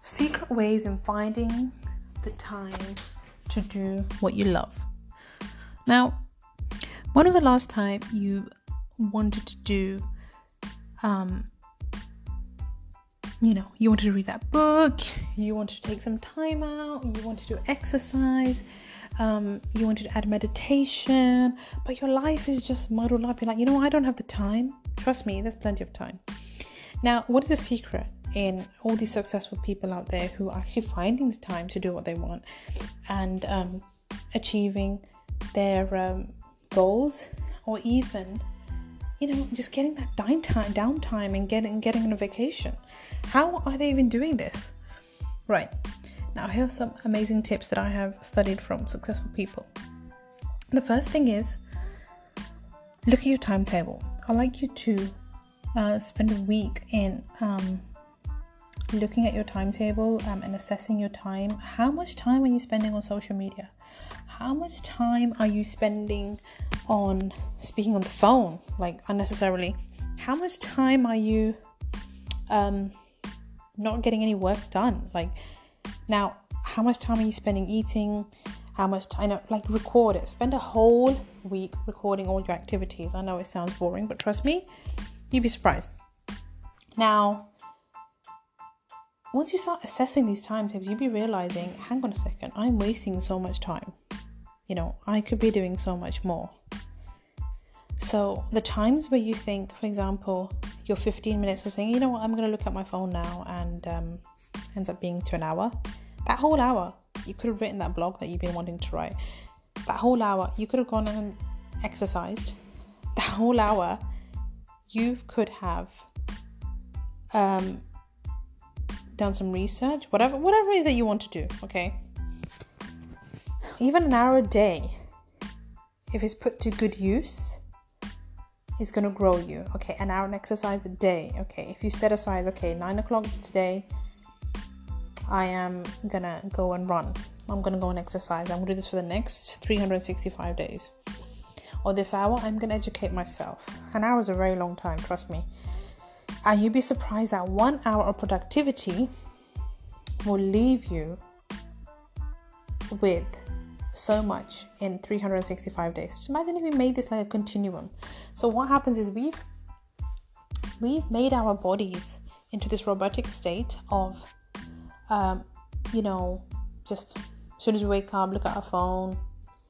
secret ways in finding the time to do what you love. Now, when was the last time you wanted to do, you wanted to read that book, you wanted to take some time out, you wanted to exercise, you wanted to add meditation, but your life is just muddled up. You're like, I don't have the time. Trust me, there's plenty of time. Now, what is the secret in all these successful people out there who are actually finding the time to do what they want and achieving their goals, or even, just getting that downtime and getting on a vacation? How are they even doing this? Right. Now, here are some amazing tips that I have studied from successful people. The first thing is, look at your timetable. I'd like you to spend a week in looking at your timetable and assessing your time. How much time are you spending on social media? How much time are you spending on speaking on the phone, like unnecessarily? How much time are you not getting any work done? Now, how much time are you spending eating? How much time, record it. Spend a whole week recording all your activities. I know it sounds boring, but trust me, you'd be surprised. Now, once you start assessing these timetables, you'll be realizing, hang on a second, I'm wasting so much time. I could be doing so much more. So the times where you think, for example, your 15 minutes of saying, I'm going to look at my phone now, and ends up being to an hour. That whole hour, you could have written that blog that you've been wanting to write. That whole hour, you could have gone and exercised. That whole hour, you could have done some research, whatever it is that you want to do, okay? Even an hour a day, if it's put to good use, is going to grow you, okay? An hour of exercise a day, okay? If you set aside, 9 o'clock today, I am going to go and run. I'm going to go and exercise. I'm going to do this for the next 365 days. Or this hour, I'm going to educate myself. An hour is a very long time, trust me. And you'd be surprised that 1 hour of productivity will leave you with so much in 365 days. Just imagine if we made this like a continuum. So what happens is we've made our bodies into this robotic state of just as soon as we wake up, look at our phone.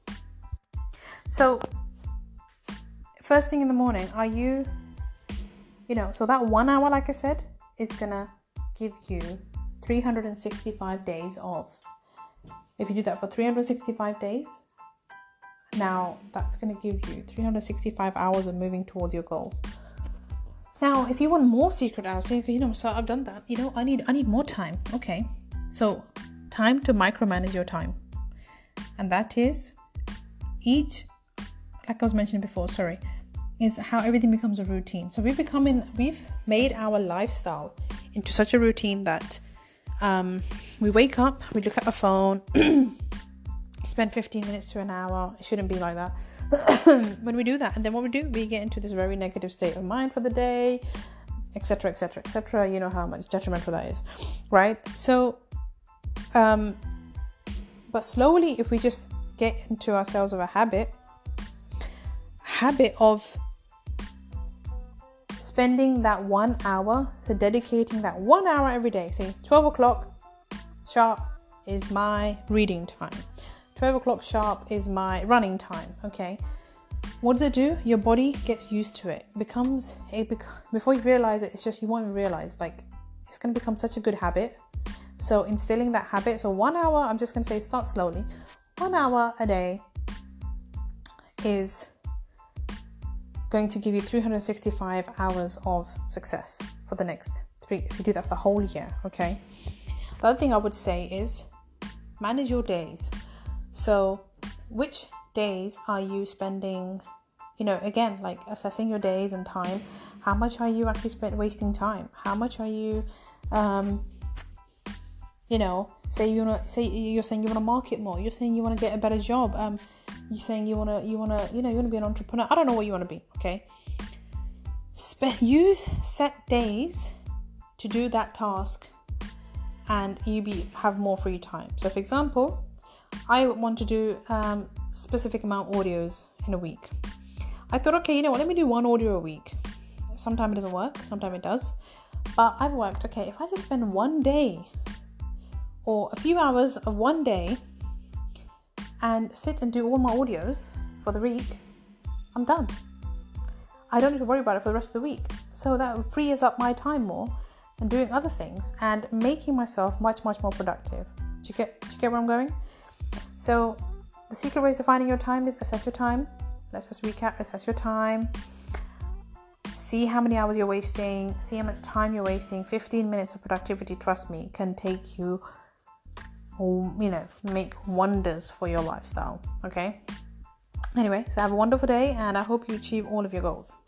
So first thing in the morning, are you so that 1 hour, like I said, is gonna give you 365 days of. If you do that for 365 days, now that's going to give you 365 hours of moving towards your goal. Now, if you want more secret hours, so I've done that. I need more time. Okay. So time to micromanage your time. And that is like I was mentioning before, is how everything becomes a routine. So we've made our lifestyle into such a routine that we wake up, we look at our phone, spend 15 minutes to an hour. It shouldn't be like that. When we do that, and then what we get into this very negative state of mind for the day, etc., etc., etc. You know how much detrimental that is, right? So, but slowly, if we just get into ourselves of a habit of spending that 1 hour, so dedicating that 1 hour every day. Say 12 o'clock sharp is my reading time. 12 o'clock sharp is my running time, okay? What does it do? Your body gets used to it. Before you realize it, it's just, you won't even realize, it's going to become such a good habit. So instilling that habit, so 1 hour, I'm just going to say start slowly. 1 hour a day is going to give you 365 hours of success for the next 3, if you do that for the whole year, okay? The other thing I would say is manage your days. So which days are you spending, again, assessing your days and time. How much are you actually wasting time? How much are you, say you're saying you want to market more. You're saying you want to get a better job. You're saying you want to be an entrepreneur. I don't know what you want to be, okay? Use set days to do that task and have more free time. So for example, I want to do specific amount of audios in a week. I thought, okay, you know what, let me do one audio a week. Sometimes it doesn't work, sometimes it does. But I've worked, okay, if I just spend one day or a few hours of one day and sit and do all my audios for the week, I'm done. I don't need to worry about it for the rest of the week. So that frees up my time more and doing other things and making myself much, much more productive. Do you get where I'm going? So the secret ways to finding your time is assess your time. Let's just recap. Assess your time. See how many hours you're wasting. See how much time you're wasting. 15 minutes of productivity, trust me, can take you, make wonders for your lifestyle. Okay? Anyway, so have a wonderful day and I hope you achieve all of your goals.